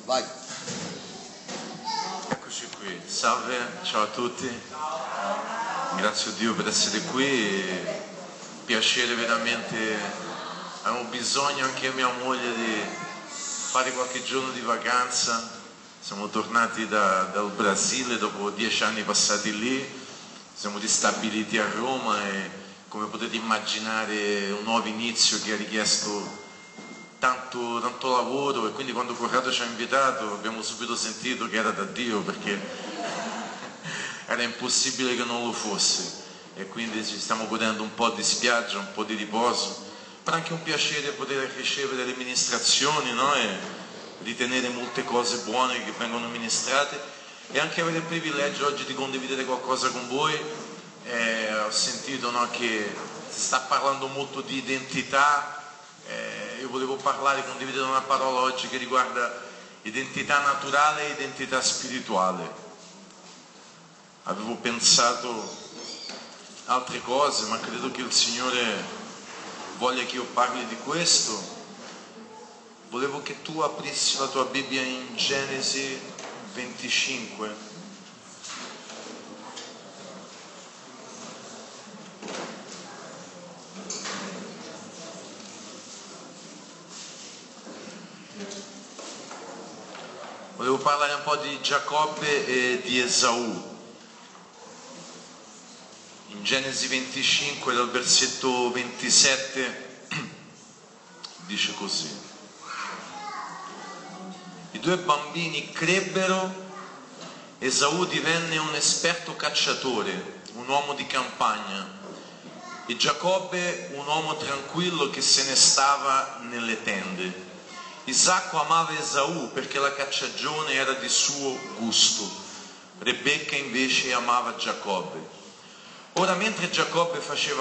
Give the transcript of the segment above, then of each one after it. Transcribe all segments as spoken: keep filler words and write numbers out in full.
Vai. Eccoci qui, salve, ciao a tutti, grazie a Dio per essere qui, piacere veramente, avevo bisogno anche io e mia moglie di fare qualche giorno di vacanza, siamo tornati da, dal Brasile dopo dieci anni passati lì, siamo ristabiliti a Roma e come potete immaginare un nuovo inizio che ha richiesto Tanto, tanto lavoro, e quindi quando Corrado ci ha invitato abbiamo subito sentito che era da Dio, perché era impossibile che non lo fosse, e quindi ci stiamo godendo un po' di spiaggia, un po' di riposo, però anche un piacere poter ricevere le ministrazioni, no? E ritenere molte cose buone che vengono ministrate e anche avere il privilegio oggi di condividere qualcosa con voi. Eh, ho sentito, no, che si sta parlando molto di identità. Eh, io volevo parlare, condividere una parola oggi che riguarda identità naturale e identità spirituale. Avevo pensato altre cose, ma credo che il Signore voglia che io parli di questo. Volevo che tu aprissi la tua Bibbia in Genesi venticinque. Volevo parlare un po' di Giacobbe e di Esaù. In Genesi venticinque, dal versetto ventisette, dice così: i due bambini crebbero, Esaù divenne un esperto cacciatore, un uomo di campagna, e Giacobbe un uomo tranquillo che se ne stava nelle tende. Isacco amava Esaù perché la cacciagione era di suo gusto, Rebecca invece amava Giacobbe. Ora, mentre Giacobbe faceva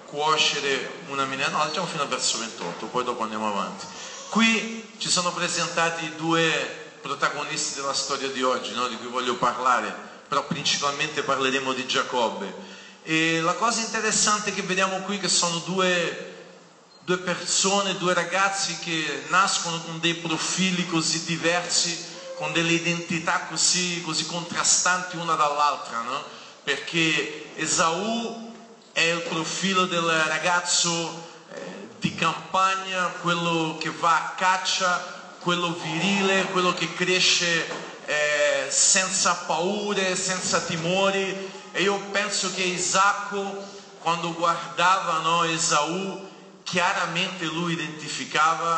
cuocere una minestra, no, leggiamo fino al verso ventotto, poi dopo andiamo avanti. Qui ci sono presentati due protagonisti della storia di oggi, no, di cui voglio parlare, però principalmente parleremo di Giacobbe. E la cosa interessante che vediamo qui è che sono due Due persone, due ragazzi che nascono con dei profili così diversi, con delle identità così, così contrastanti una dall'altra, no? Perché Esaù è il profilo del ragazzo eh, di campagna, quello che va a caccia, quello virile, quello che cresce eh, senza paure, senza timori. E io penso che Isacco, quando guardava, no, Esaù, chiaramente lui identificava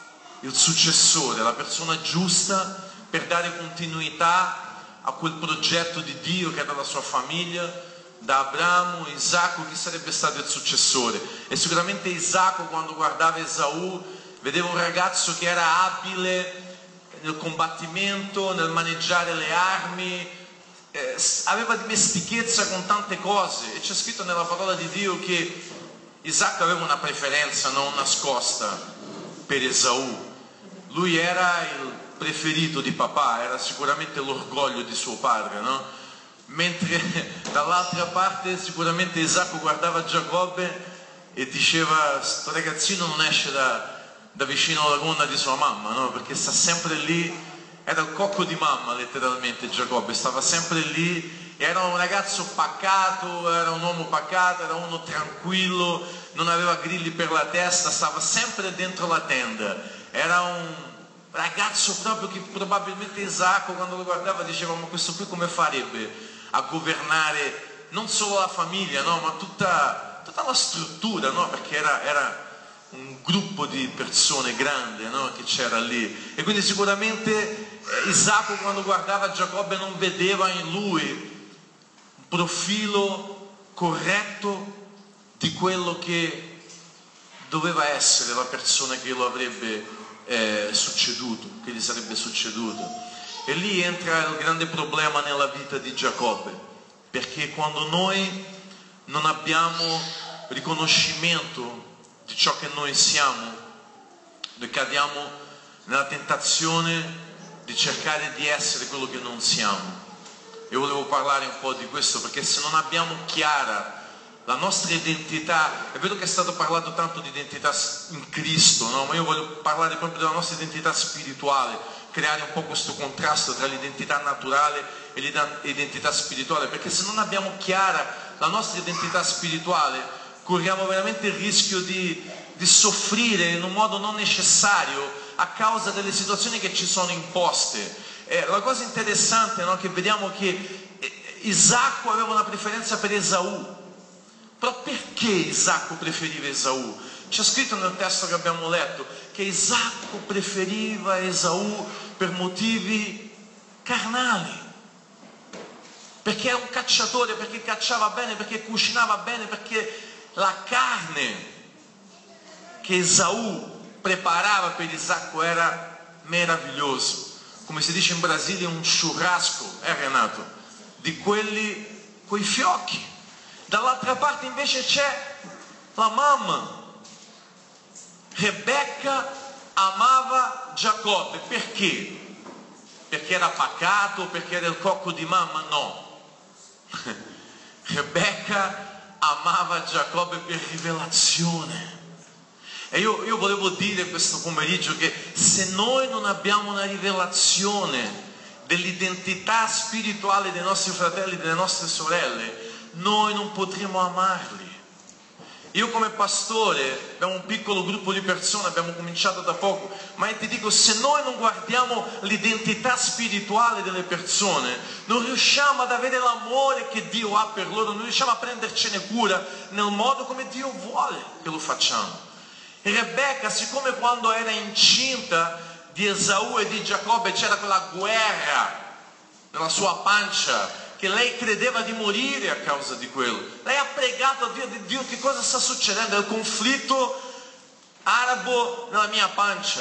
il successore, la persona giusta per dare continuità a quel progetto di Dio che era la sua famiglia, da Abramo, Isacco, chi sarebbe stato il successore. E sicuramente Isacco, quando guardava Esaù, vedeva un ragazzo che era abile nel combattimento, nel maneggiare le armi, eh, aveva dimestichezza con tante cose, e c'è scritto nella parola di Dio che Isacco aveva una preferenza non nascosta per Esaù. Lui era il preferito di papà, era sicuramente l'orgoglio di suo padre, no? Mentre dall'altra parte sicuramente Isacco guardava Giacobbe e diceva: sto ragazzino non esce da, da vicino alla gonna di sua mamma, no? Perché sta sempre lì, era il cocco di mamma letteralmente. Giacobbe stava sempre lì. Era un ragazzo pacato, era un uomo pacato, era uno tranquillo, non aveva grilli per la testa, stava sempre dentro la tenda. Era un ragazzo proprio che probabilmente Isacco, quando lo guardava, diceva: ma questo qui come farebbe a governare non solo la famiglia, no, ma tutta, tutta la struttura, no? Perché era, era un gruppo di persone grande, no, che c'era lì. E quindi sicuramente eh, Isacco, quando guardava Giacobbe, non vedeva in lui profilo corretto di quello che doveva essere la persona che lo avrebbe eh, succeduto, che gli sarebbe succeduto. E lì entra il grande problema nella vita di Giacobbe, perché quando noi non abbiamo riconoscimento di ciò che noi siamo, noi cadiamo nella tentazione di cercare di essere quello che non siamo. Io volevo parlare un po' di questo, perché se non abbiamo chiara la nostra identità, è vero che è stato parlato tanto di identità in Cristo, no? Ma io voglio parlare proprio della nostra identità spirituale, creare un po' questo contrasto tra l'identità naturale e l'identità spirituale, perché se non abbiamo chiara la nostra identità spirituale corriamo veramente il rischio di, di soffrire in un modo non necessario a causa delle situazioni che ci sono imposte. Eh, la cosa interessante, no, che vediamo che Isacco aveva una preferenza per Esaù. Però perché Isacco preferiva Esaù? C'è scritto nel testo che abbiamo letto che Isacco preferiva Esaù per motivi carnali, perché era un cacciatore, perché cacciava bene, perché cucinava bene, perché la carne che Esaù preparava per Isacco era meravigliosa. Come si dice in Brasile, un churrasco, eh Renato, di quelli coi fiocchi. Dall'altra parte invece c'è la mamma. Rebecca amava Giacobbe. Perché? Perché era pacato? Perché era il cocco di mamma? No. Rebecca amava Giacobbe per rivelazione. E io, io volevo dire questo pomeriggio che se noi non abbiamo una rivelazione dell'identità spirituale dei nostri fratelli e delle nostre sorelle, noi non potremo amarli. Io come pastore abbiamo un piccolo gruppo di persone, abbiamo cominciato da poco, ma io ti dico, se noi non guardiamo l'identità spirituale delle persone, non riusciamo ad avere l'amore che Dio ha per loro, non riusciamo a prendercene cura nel modo come Dio vuole che lo facciamo. E Rebecca, siccome quando era incinta di Esaù e di Giacobbe c'era quella guerra nella sua pancia, che lei credeva di morire a causa di quello, lei ha pregato a Dio, di Dio, che cosa sta succedendo? È il conflitto arabo nella mia pancia,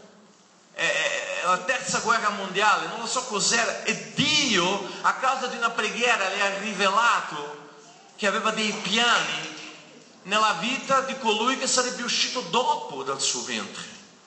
è la terza guerra mondiale, non lo so cos'era, e Dio a causa di una preghiera le ha rivelato che aveva dei piani nella vita di colui che sarebbe uscito dopo dal suo ventre.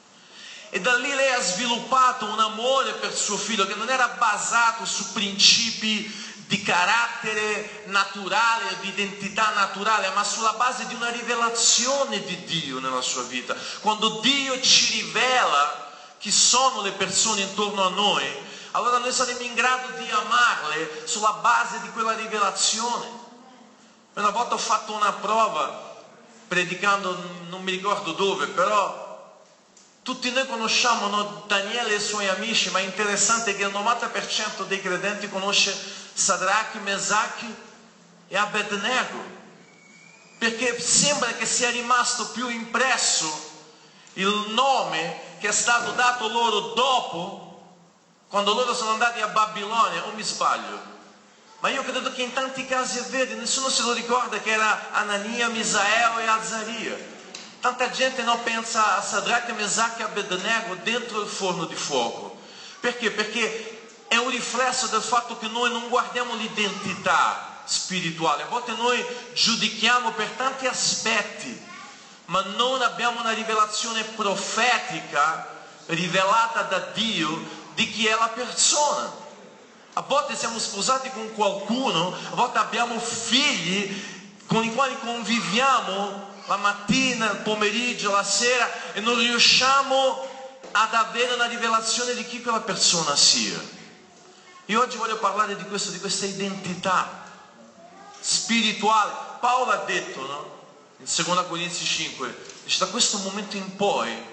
E da lì lei ha sviluppato un amore per suo figlio che non era basato su principi di carattere naturale o di identità naturale, ma sulla base di una rivelazione di Dio nella sua vita. Quando Dio ci rivela chi sono le persone intorno a noi, allora noi saremo in grado di amarle sulla base di quella rivelazione. Una volta ho fatto una prova predicando, non mi ricordo dove, però tutti noi conosciamo, no, Daniele e i suoi amici, ma è interessante che il novanta per cento dei credenti conosce Sadrachi, Mesacchi e Abednego, perché sembra che sia rimasto più impresso il nome che è stato dato loro dopo, quando loro sono andati a Babilonia, o mi sbaglio? Ma io credo che in tanti casi è vero, nessuno se lo ricorda che era Anania, Misael e Azaria. Tanta gente non pensa a Sadrachi, Mesacchi e Abednego dentro il forno di fuoco. Perché? Perché è un riflesso del fatto che noi non guardiamo l'identità spirituale. A volte noi giudichiamo per tanti aspetti, ma non abbiamo una rivelazione profetica rivelata da Dio di chi è la persona. A volte siamo sposati con qualcuno, a volte abbiamo figli con i quali conviviamo la mattina, il pomeriggio, la sera, e non riusciamo ad avere una rivelazione di chi quella persona sia. Io oggi voglio parlare di questo, di questa identità spirituale. Paolo ha detto, no? In seconda Corinzi cinque, dice: da questo momento in poi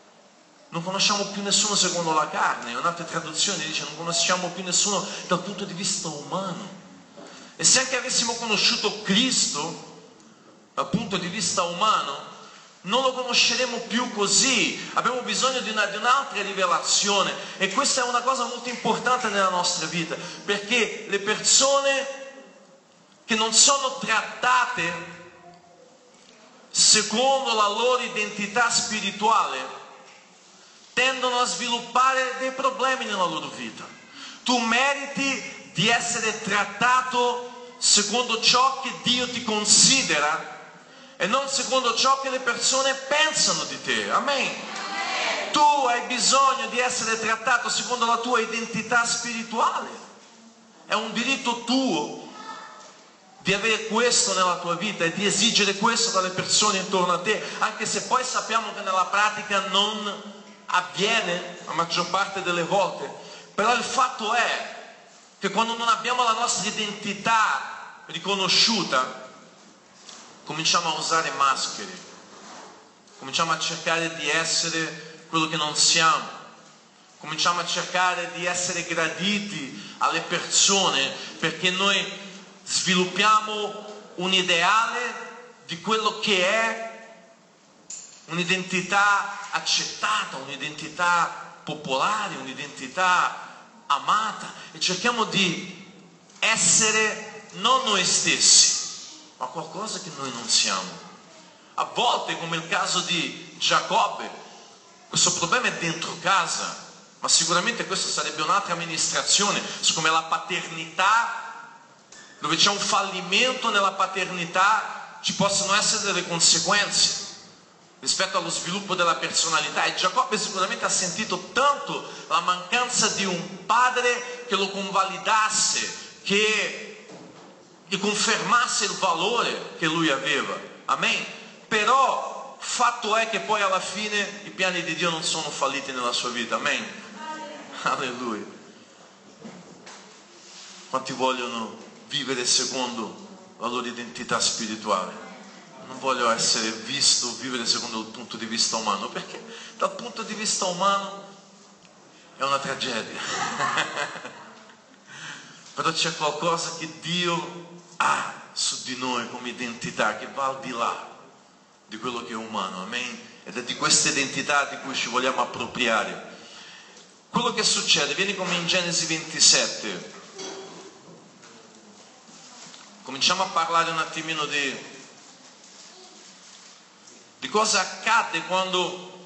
non conosciamo più nessuno secondo la carne. In altre traduzioni dice: non conosciamo più nessuno dal punto di vista umano. E se anche avessimo conosciuto Cristo dal punto di vista umano, non lo conosceremo più così. Abbiamo bisogno di, una, di un'altra rivelazione, e questa è una cosa molto importante nella nostra vita, perché le persone che non sono trattate secondo la loro identità spirituale tendono a sviluppare dei problemi nella loro vita. Tu meriti di essere trattato secondo ciò che Dio ti considera e non secondo ciò che le persone pensano di te. Amen. Tu hai bisogno di essere trattato secondo la tua identità spirituale. È un diritto tuo di avere questo nella tua vita e di esigere questo dalle persone intorno a te, anche se poi sappiamo che nella pratica non avviene la maggior parte delle volte, però il fatto è che quando non abbiamo la nostra identità riconosciuta, cominciamo a usare maschere, cominciamo a cercare di essere quello che non siamo, cominciamo a cercare di essere graditi alle persone perché noi sviluppiamo un ideale di quello che è un'identità accettata, un'identità popolare, un'identità amata, e cerchiamo di essere non noi stessi, ma qualcosa che noi non siamo. A volte, come il caso di Giacobbe, questo problema è dentro casa, ma sicuramente questa sarebbe un'altra amministrazione su come la paternità, dove c'è un fallimento nella paternità, ci possono essere delle conseguenze rispetto allo sviluppo della personalità. E Giacobbe sicuramente ha sentito tanto la mancanza di un padre che lo convalidasse, che gli confermasse il valore che lui aveva. Amen? Però fatto è che poi alla fine i piani di Dio non sono falliti nella sua vita. Amen? Alleluia. Quanti vogliono vivere secondo la loro identità spirituale? Non voglio essere visto, vivere secondo il punto di vista umano, perché dal punto di vista umano è una tragedia. Però c'è qualcosa che Dio ha su di noi come identità, che va al di là di quello che è umano, amen? Ed è di questa identità di cui ci vogliamo appropriare. Quello che succede, vieni come in Genesi ventisette, cominciamo a parlare un attimino di di cosa accade quando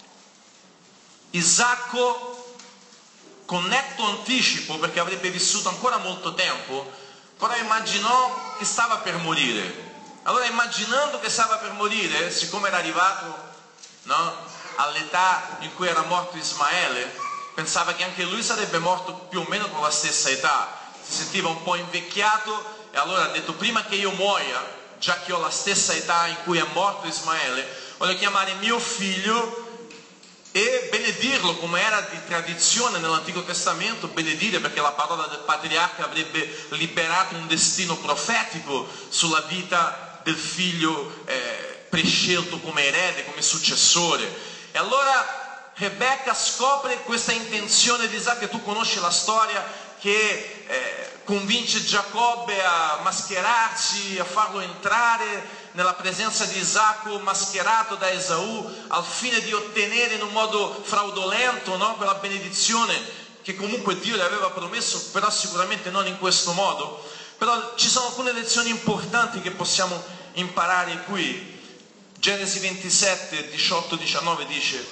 Isacco, con netto anticipo, perché avrebbe vissuto ancora molto tempo, però immaginò che stava per morire. Allora, immaginando che stava per morire, siccome era arrivato, no, all'età in cui era morto Ismaele, pensava che anche lui sarebbe morto più o meno con la stessa età, si sentiva un po' invecchiato, e allora ha detto: prima che io muoia, già che ho la stessa età in cui è morto Ismaele, voglio chiamare mio figlio e benedirlo, come era di tradizione nell'Antico Testamento, benedire, perché la parola del patriarca avrebbe liberato un destino profetico sulla vita del figlio eh, prescelto come erede, come successore. E allora Rebecca scopre questa intenzione di Isacco, e tu conosci la storia, che eh, convince Giacobbe a mascherarsi, a farlo entrare nella presenza di Isacco mascherato da Esaù, al fine di ottenere in un modo fraudolento, no, quella benedizione che comunque Dio le aveva promesso, però sicuramente non in questo modo. Però ci sono alcune lezioni importanti che possiamo imparare qui. Genesi ventisette, diciotto diciannove dice: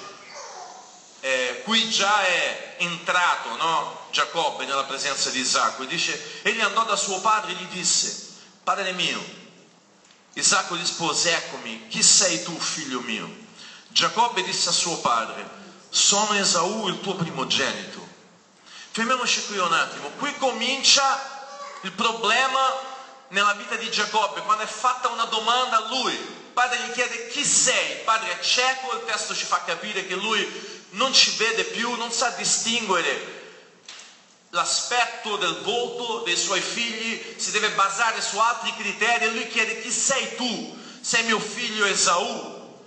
Eh, qui già è entrato, no, Giacobbe nella presenza di Isacco, e dice: egli andò da suo padre e gli disse: padre mio. Isacco rispose: eccomi, chi sei tu, figlio mio? Giacobbe disse a suo padre: sono Esaù, il tuo primogenito. Fermiamoci qui un attimo. Qui comincia il problema nella vita di Giacobbe, quando è fatta una domanda a lui. Il padre gli chiede: chi sei? Il padre è cieco, il testo ci fa capire che lui non ci vede più, non sa distinguere l'aspetto del volto dei suoi figli, si deve basare su altri criteri, e lui chiede: chi sei tu? Sei mio figlio Esaù?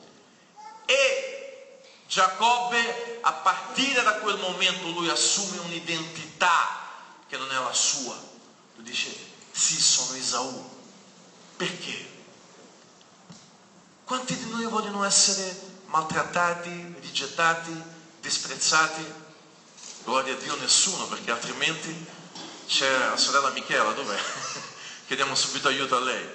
E Giacobbe, a partire da quel momento, lui assume un'identità che non è la sua. Lui dice: sì, sono Esaù. Perché? Quanti di noi vogliono essere maltrattati, rigettati, disprezzati? Gloria a Dio, nessuno, perché altrimenti c'è la sorella Michela, dov'è? Chiediamo subito aiuto a lei.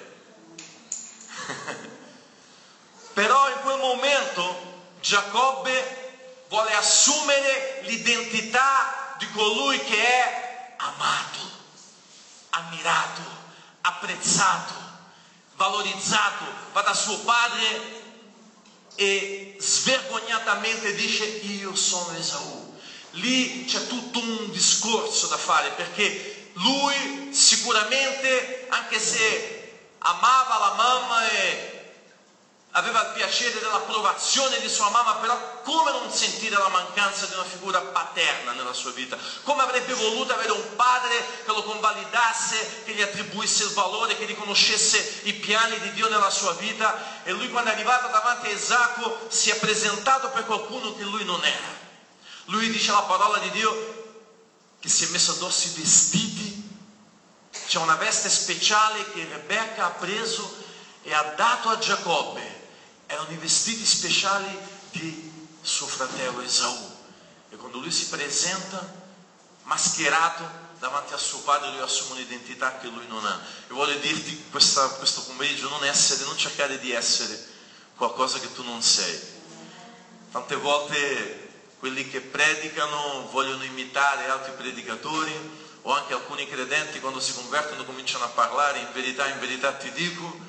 Però in quel momento Giacobbe vuole assumere l'identità di colui che è amato, ammirato, apprezzato, valorizzato. Va da suo padre e svergognatamente dice: io sono Esaù. Lì c'è tutto un discorso da fare, perché lui sicuramente, anche se amava la mamma e aveva il piacere dell'approvazione di sua mamma, però come non sentire la mancanza di una figura paterna nella sua vita? Come avrebbe voluto avere un padre che lo convalidasse, che gli attribuisse il valore, che riconoscesse i piani di Dio nella sua vita? E lui, quando è arrivato davanti a Isacco, si è presentato per qualcuno che lui non era. Lui dice la parola di Dio che si è messo addosso i vestiti, c'è una veste speciale che Rebecca ha preso e ha dato a Giacobbe. Erano i vestiti speciali di suo fratello Esaù. E quando lui si presenta mascherato davanti a suo padre, lui assume un'identità che lui non ha. E voglio dirti questa, questo pomeriggio, non essere, non cercare di essere qualcosa che tu non sei. Tante volte quelli che predicano vogliono imitare altri predicatori, o anche alcuni credenti quando si convertono cominciano a parlare in verità, in verità ti dico.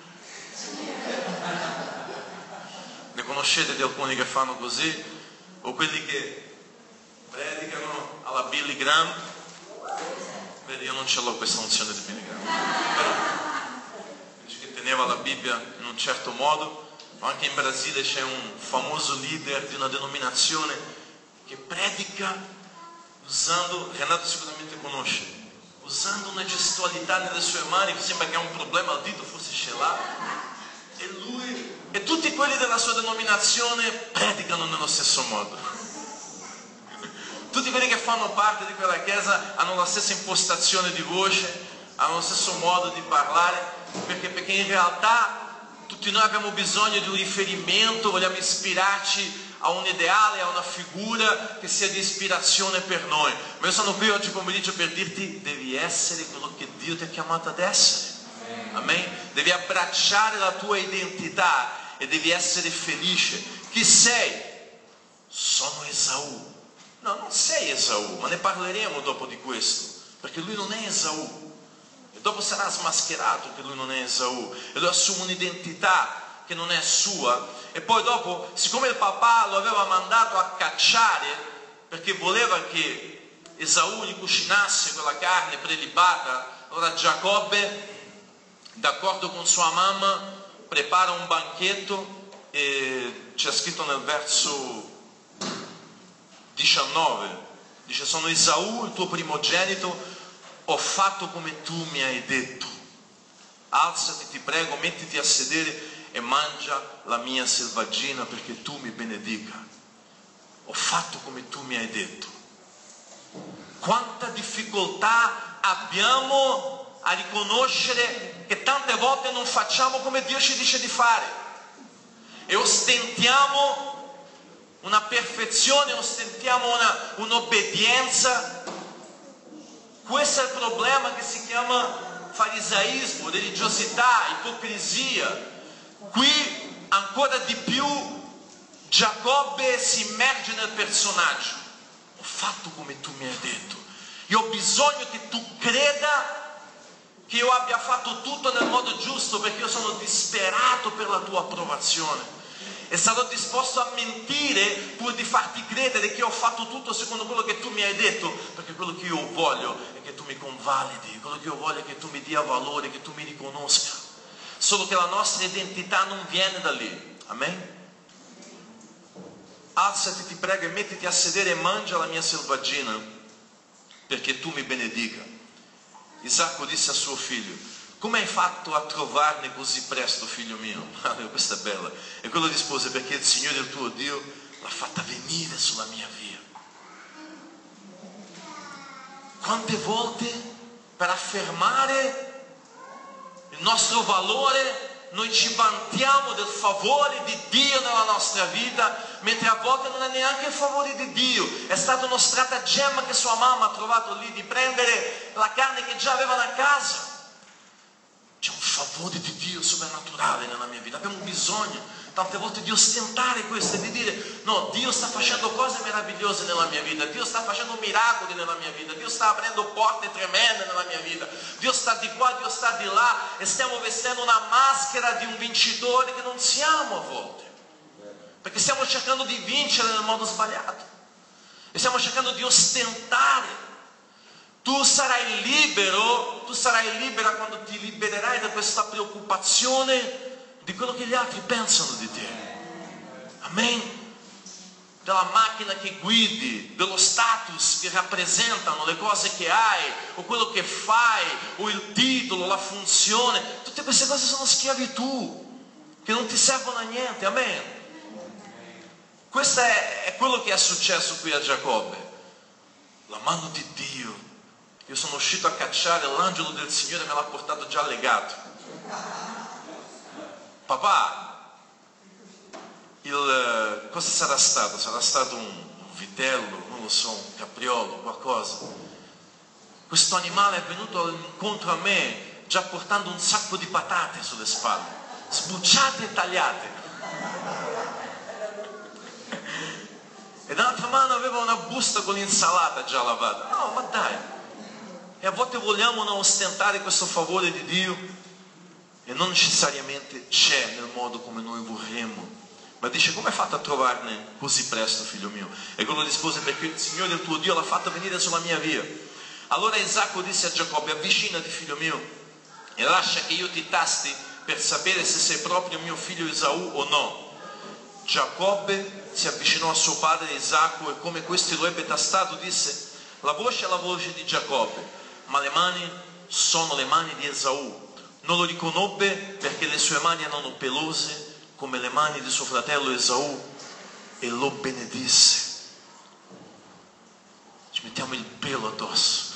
Ne conoscete di alcuni che fanno così? O quelli che predicano alla Billy Graham? Vedi, io non ce l'ho questa unzione di Billy Graham, però dice che teneva la Bibbia in un certo modo. Anche in Brasile c'è un famoso leader di una denominazione che predica usando, Renato sicuramente conosce, usando una gestualità nelle sue mani, sembra che ha un problema al dito, forse ce l'ha, e lui e tutti quelli della sua denominazione predicano nello stesso modo. Tutti quelli che fanno parte di quella chiesa hanno la stessa impostazione di voce, hanno lo stesso modo di parlare, perché, perché in realtà tutti noi abbiamo bisogno di un riferimento, vogliamo ispirarci a un ideale, a una figura che sia di ispirazione per noi. Ma io sono qui oggi pomeriggio per dirti: devi essere quello che Dio ti ha chiamato ad essere. Amen? Devi abbracciare la tua identità e devi essere felice. Chi sei? Sono Esaù. No, non sei Esaù, ma ne parleremo dopo di questo, perché lui non è Esaù. E dopo sarà smascherato che lui non è Esaù, e lui assume un'identità che non è sua. E poi dopo, siccome il papà lo aveva mandato a cacciare perché voleva che Esaù gli cucinasse quella carne prelibata, allora Giacobbe, d'accordo con sua mamma, prepara un banchetto, e c'è scritto nel verso diciannove, dice: sono Esaù, il tuo primogenito, ho fatto come tu mi hai detto, alzati ti prego, mettiti a sedere e mangia la mia selvaggina perché tu mi benedica. Ho fatto come tu mi hai detto. Quanta difficoltà abbiamo a riconoscere che tante volte non facciamo come Dio ci dice di fare e ostentiamo una perfezione, ostentiamo una, un'obbedienza. Questo è il problema che si chiama farisaismo, religiosità, ipocrisia. Qui ancora di più Giacobbe si immerge nel personaggio. Ho fatto come tu mi hai detto. Io ho bisogno che tu creda che io abbia fatto tutto nel modo giusto, perché io sono disperato per la tua approvazione e sarò disposto a mentire pur di farti credere che ho fatto tutto secondo quello che tu mi hai detto, perché quello che io voglio è che tu mi convalidi, quello che io voglio è che tu mi dia valore, che tu mi riconosca. Solo che la nostra identità non viene da lì. Amen? Alzati ti prego e mettiti a sedere e mangia la mia selvaggina perché tu mi benedica. Isacco disse a suo figlio: come hai fatto a trovarne così presto, figlio mio? Questa è bella. E quello rispose: perché il Signore il tuo Dio l'ha fatta venire sulla mia via. Quante volte per affermare il nostro valore noi ci vantiamo del favore di Dio nella nostra vita, mentre a volte non è neanche il favore di Dio, è stato uno stratagemma che sua mamma ha trovato lì di prendere la carne che già avevano a casa. C'è un favore di Dio soprannaturale nella mia vita, abbiamo bisogno tante volte di ostentare questo e di dire: no, Dio sta facendo cose meravigliose nella mia vita, Dio sta facendo miracoli nella mia vita, Dio sta aprendo porte tremende nella mia vita, Dio sta di qua, Dio sta di là, e stiamo vestendo una maschera di un vincitore che non siamo a volte, perché stiamo cercando di vincere nel modo sbagliato e stiamo cercando di ostentare. Tu sarai libero, tu sarai libera quando ti libererai da questa preoccupazione di quello che gli altri pensano di te. Amen. Della macchina che guidi, dello status che rappresentano le cose che hai, o quello che fai, o il titolo, la funzione. Tutte queste cose sono schiavitù, che non ti servono a niente. Amen. Questo è, è quello che è successo qui a Giacobbe. La mano di Dio. Io sono uscito a cacciare, l'angelo del Signore me l'ha portato già legato. Papà, il, cosa sarà stato? Sarà stato un, un vitello, non lo so, un capriolo, qualcosa. Questo animale è venuto incontro a me già portando un sacco di patate sulle spalle, sbucciate e tagliate. E dall'altra mano aveva una busta con l'insalata già lavata. No, ma dai. E a volte vogliamo non ostentare questo favore di Dio e non necessariamente c'è nel modo come noi vorremmo. Ma dice: come hai fatto a trovarne così presto, figlio mio? E quello rispose: perché il Signore il tuo Dio l'ha fatto venire sulla mia via. Allora Isacco disse a Giacobbe: avvicinati, figlio mio, e lascia che io ti tasti per sapere se sei proprio mio figlio Esaù o no. Giacobbe si avvicinò a suo padre Isacco e come questi lo ebbe tastato disse: la voce è la voce di Giacobbe, ma le mani sono le mani di Esaù. Non lo riconobbe perché le sue mani erano pelose come le mani di suo fratello Esaù, e lo benedisse. Ci mettiamo il pelo addosso,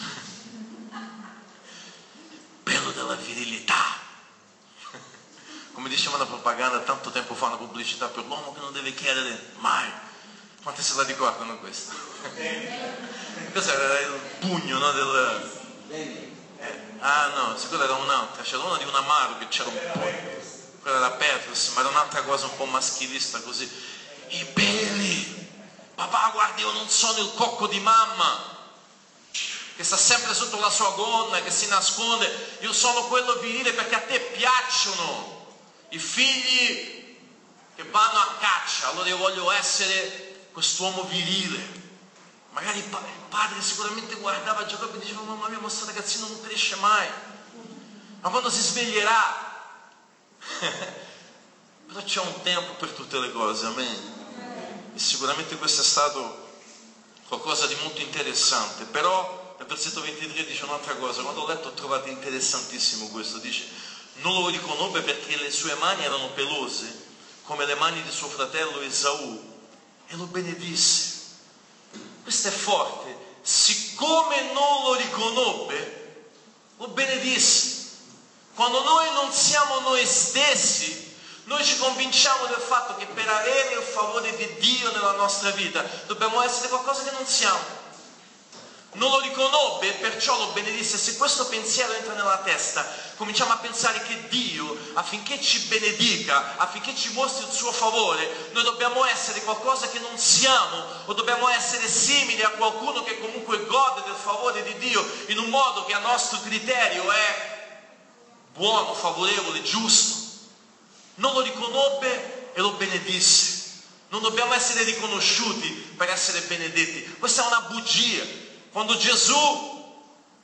il pelo della virilità, come diceva una propaganda tanto tempo fa, una pubblicità per l'uomo che non deve chiedere mai. Quante se la ricordano questa? Questo era il pugno, no, del... Eh, ah no, sicuro era un'altra, c'era una di un amaro che c'era un po'. Quella era Petrus, ma era un'altra cosa un po' maschilista così. I peli. Papà, guardi, io non sono il cocco di mamma che sta sempre sotto la sua gonna, che si nasconde. Io sono quello virile perché a te piacciono i figli che vanno a caccia. Allora io voglio essere quest'uomo virile. Magari il padre sicuramente guardava Giacobbe e diceva: mamma mia, ma questo ragazzino non cresce mai, ma quando si sveglierà? Però c'è un tempo per tutte le cose, amen. E sicuramente questo è stato qualcosa di molto interessante. Però nel versetto ventitré dice un'altra cosa. Quando ho letto ho trovato interessantissimo questo. Dice: non lo riconobbe perché le sue mani erano pelose come le mani di suo fratello Esaù, e lo benedisse. Questo è forte. Siccome non lo riconobbe, lo benedisse. Quando noi non siamo noi stessi, noi ci convinciamo del fatto che per avere il favore di Dio nella nostra vita dobbiamo essere qualcosa che non siamo. Non lo riconobbe e perciò lo benedisse. Se questo pensiero entra nella testa, cominciamo a pensare che Dio, affinché ci benedica, affinché ci mostri il suo favore, noi dobbiamo essere qualcosa che non siamo, o dobbiamo essere simili a qualcuno che comunque gode del favore di Dio in un modo che a nostro criterio è buono, favorevole, giusto. Non lo riconobbe e lo benedisse. Non dobbiamo essere riconosciuti per essere benedetti. Questa è una bugia. Quando Gesù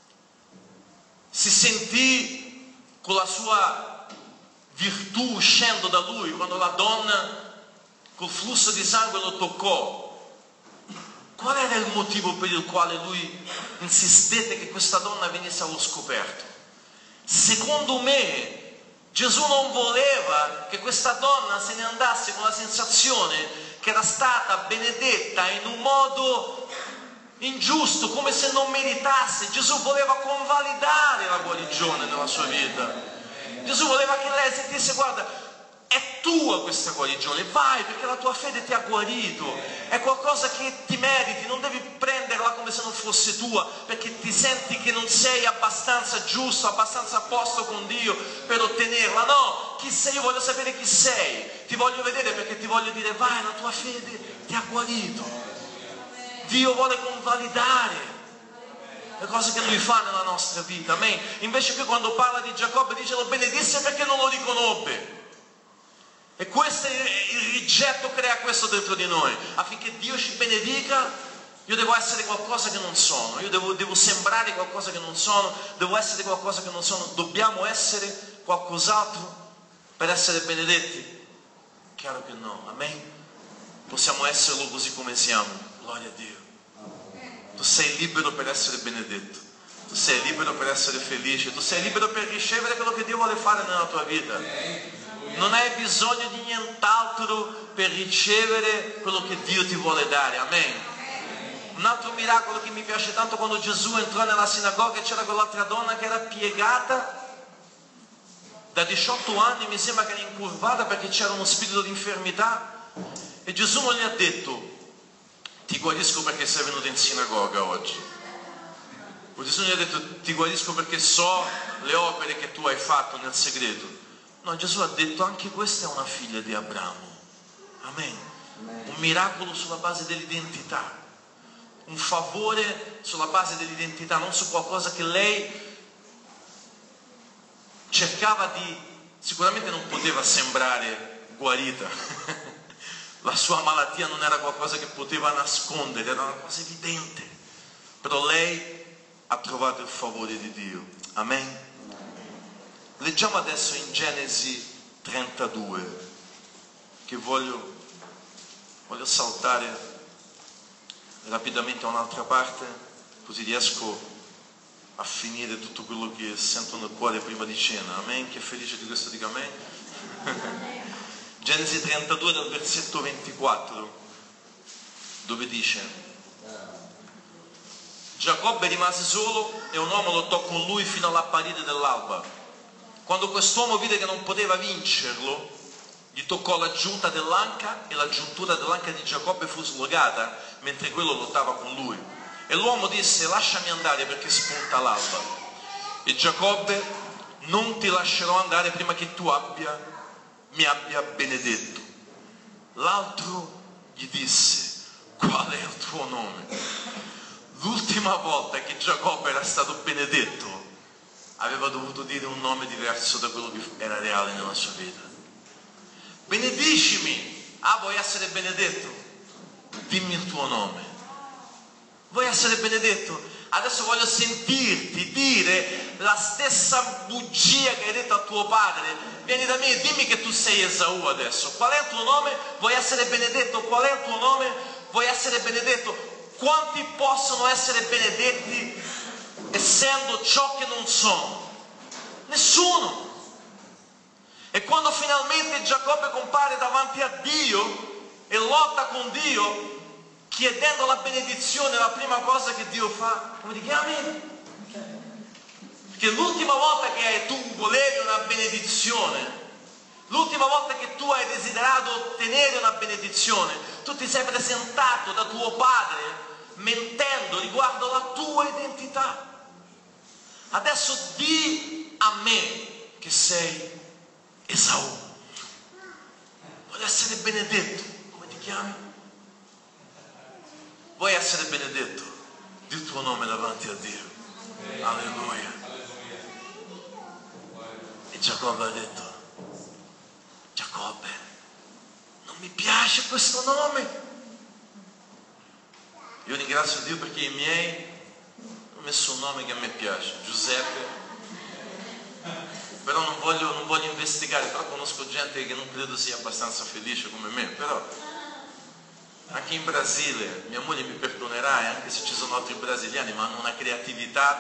si sentì con la sua virtù uscendo da lui, quando la donna col flusso di sangue lo toccò, qual era il motivo per il quale lui insistette che questa donna venisse allo scoperto? Secondo me Gesù non voleva che questa donna se ne andasse con la sensazione che era stata benedetta in un modo ingiusto, come se non meritasse. Gesù voleva convalidare la guarigione nella sua vita. Gesù voleva che lei sentisse: guarda, è tua questa guarigione, vai, perché la tua fede ti ha guarito, è qualcosa che ti meriti, non devi prenderla come se non fosse tua, perché ti senti che non sei abbastanza giusto, abbastanza a posto con Dio per ottenerla. No, chi sei? Io voglio sapere chi sei, ti voglio vedere perché ti voglio dire: vai, la tua fede ti ha guarito. Dio vuole convalidare le cose che Lui fa nella nostra vita, amen. Invece qui quando parla di Giacobbe dice: lo benedisse perché non lo riconobbe. E questo è il rigetto, crea questo dentro di noi. Affinché Dio ci benedica, io devo essere qualcosa che non sono, io devo, devo sembrare qualcosa che non sono, devo essere qualcosa che non sono, dobbiamo essere qualcos'altro per essere benedetti? Chiaro che no, amen? Possiamo esserlo così come siamo, gloria a Dio. Tu sei libero per essere benedetto, tu sei libero per essere felice, tu sei libero per ricevere quello che Dio vuole fare nella tua vita. Non hai bisogno di nient'altro per ricevere quello che Dio ti vuole dare, amen? Un altro miracolo che mi piace tanto, quando Gesù entrò nella sinagoga e c'era quell'altra donna che era piegata da diciotto anni, mi sembra che era incurvata perché c'era uno spirito di infermità, e Gesù non gli ha detto: ti guarisco perché sei venuto in sinagoga oggi. O Gesù gli ha detto: ti guarisco perché so le opere che tu hai fatto nel segreto. No, Gesù ha detto: anche questa è una figlia di Abramo. Amen. Un miracolo sulla base dell'identità, un favore sulla base dell'identità, non su qualcosa che lei cercava di... Sicuramente non poteva sembrare guarita. La sua malattia non era qualcosa che poteva nascondere, era una cosa evidente. Però lei ha trovato il favore di Dio. Amen. Leggiamo adesso in Genesi trentadue, che voglio, voglio saltare rapidamente a un'altra parte, così riesco a finire tutto quello che sento nel cuore prima di cena. Amen. Chi è felice di questo dica amen. Genesi trentadue dal versetto ventiquattro, dove dice: Giacobbe rimase solo e un uomo lottò con lui fino all'apparire dell'alba. Quando quest'uomo vide che non poteva vincerlo, gli toccò la giunta dell'anca, e la giuntura dell'anca di Giacobbe fu slogata mentre quello lottava con lui. E l'uomo disse: lasciami andare perché spunta l'alba. E Giacobbe: non ti lascerò andare prima che tu abbia, mi abbia benedetto. L'altro gli disse: qual è il tuo nome? L'ultima volta che Giacobbe era stato benedetto aveva dovuto dire un nome diverso da quello che era reale nella sua vita. Benedicimi. Ah, vuoi essere benedetto? Dimmi il tuo nome. Vuoi essere benedetto? Adesso voglio sentirti dire la stessa bugia che hai detto a tuo padre. Vieni da me e dimmi che tu sei Esaù adesso. Qual è il tuo nome? Vuoi essere benedetto? Qual è il tuo nome? Vuoi essere benedetto? Quanti possono essere benedetti essendo ciò che non sono? Nessuno. E quando finalmente Giacobbe compare davanti a Dio e lotta con Dio, chiedendo la benedizione, la prima cosa che Dio fa, come ti chiami? Perché l'ultima volta che tu volevi una benedizione, l'ultima volta che tu hai desiderato ottenere una benedizione, tu ti sei presentato da tuo padre mentendo riguardo la tua identità. Adesso di a me che sei Esaù. Voglio essere benedetto. Come ti chiami? Vuoi essere benedetto? Di il tuo nome davanti a Dio. Alleluia. E Giacobbe ha detto: Giacobbe, non mi piace questo nome. Io ringrazio Dio perché i miei hanno messo un nome che a me piace, Giuseppe. Però non voglio, non voglio investigare, però conosco gente che non credo sia abbastanza felice come me. Però anche in Brasile, mia moglie mi perdonerà, e anche se ci sono altri brasiliani, ma hanno una creatività.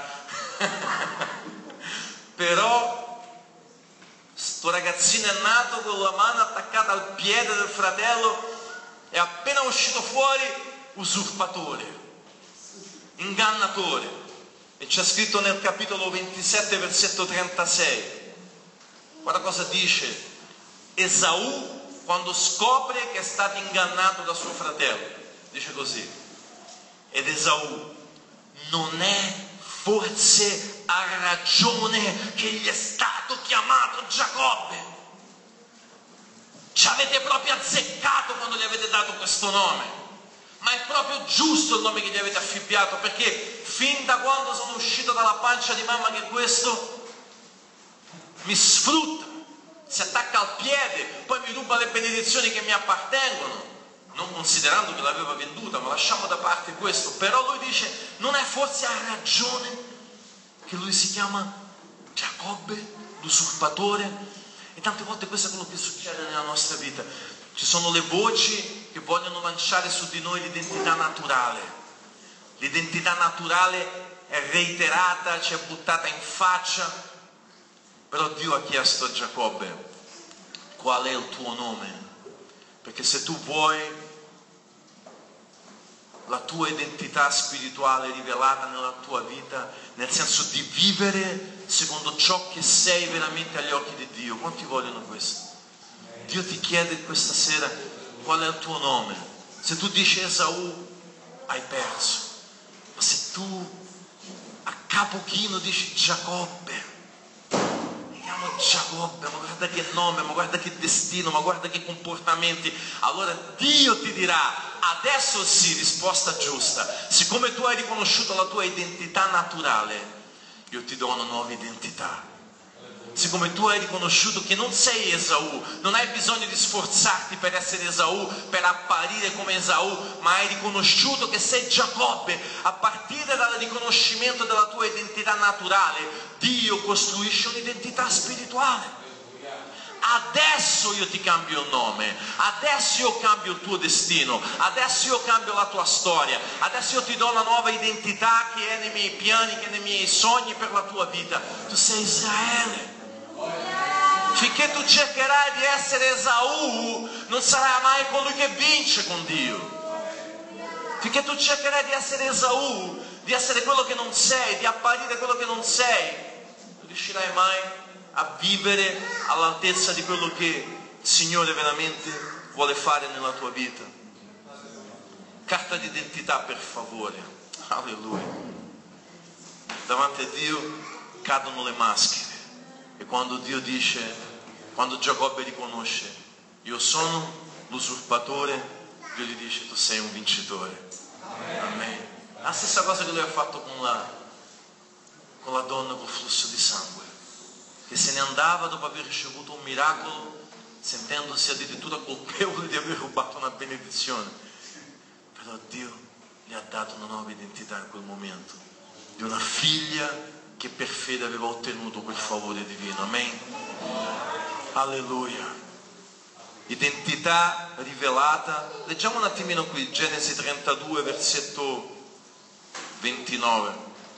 Però sto ragazzino è nato con la mano attaccata al piede del fratello, è appena uscito fuori usurpatore, ingannatore. E c'è scritto nel capitolo ventisette versetto trentasei, guarda cosa dice Esaù quando scopre che è stato ingannato da suo fratello. Dice così: ed Esaù: non è forse a ragione che gli è stato chiamato Giacobbe? Ci avete proprio azzeccato quando gli avete dato questo nome. Ma è proprio giusto il nome che gli avete affibbiato, perché fin da quando sono uscito dalla pancia di mamma che questo mi sfrutta, si attacca al piede, poi mi ruba le benedizioni che mi appartengono, non considerando che l'aveva venduta, ma lasciamo da parte questo. Però lui dice: non è forse a ragione che lui si chiama Giacobbe, l'usurpatore? E tante volte questo è quello che succede nella nostra vita. Ci sono le voci che vogliono lanciare su di noi l'identità naturale. L'identità naturale è reiterata, ci è buttata in faccia. Però Dio ha chiesto a Giacobbe: qual è il tuo nome? Perché se tu vuoi la tua identità spirituale rivelata nella tua vita, nel senso di vivere secondo ciò che sei veramente agli occhi di Dio, quanti vogliono questo? Dio ti chiede questa sera qual è il tuo nome. Se tu dici Esaù, hai perso. Ma se tu a capo chino dici Giacobbe, mi chiamo Giacobbe, ma guarda che nome, ma guarda che destino, ma guarda che comportamenti, allora Dio ti dirà: adesso sì, risposta giusta. Siccome tu hai riconosciuto la tua identità naturale, io ti do una nuova identità. Siccome tu hai riconosciuto che non sei Esaù, non hai bisogno di sforzarti per essere Esaù, per apparire come Esaù, ma hai riconosciuto che sei Giacobbe, a partire dal riconoscimento della tua identità naturale, Dio costruisce un'identità spirituale. Adesso io ti cambio il nome, adesso io cambio il tuo destino, adesso io cambio la tua storia, adesso io ti do una nuova identità che è nei miei piani, che è nei miei sogni per la tua vita. Tu sei Israele. Finché tu cercherai di essere Esaù, non sarai mai colui che vince con Dio. Finché tu cercherai di essere Esaù, di essere quello che non sei, di apparire quello che non sei, non riuscirai mai a vivere all'altezza di quello che il Signore veramente vuole fare nella tua vita. Carta d'identità, per favore. Alleluia. Davanti a Dio cadono le maschere. E quando Dio dice, quando Giacobbe riconosce, io sono l'usurpatore, Dio gli dice, tu sei un vincitore. Amen. La stessa cosa che lui ha fatto con la, con la donna col flusso di sangue, che se ne andava dopo aver ricevuto un miracolo, sentendosi addirittura colpevole di aver rubato una benedizione. Però Dio gli ha dato una nuova identità in quel momento, di una figlia che per fede aveva ottenuto quel favore divino. Amen. Alleluia. Identità rivelata. Leggiamo un attimino qui Genesi trentadue versetto ventinove.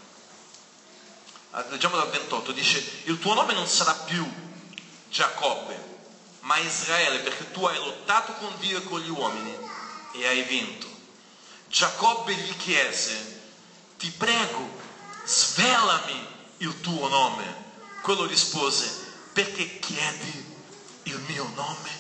Leggiamo dal ventotto. Dice: il tuo nome non sarà più Giacobbe, ma Israele, perché tu hai lottato con Dio e con gli uomini e hai vinto. Giacobbe gli chiese: ti prego, svelami il tuo nome. Quello rispose: perché chiedi il mio nome?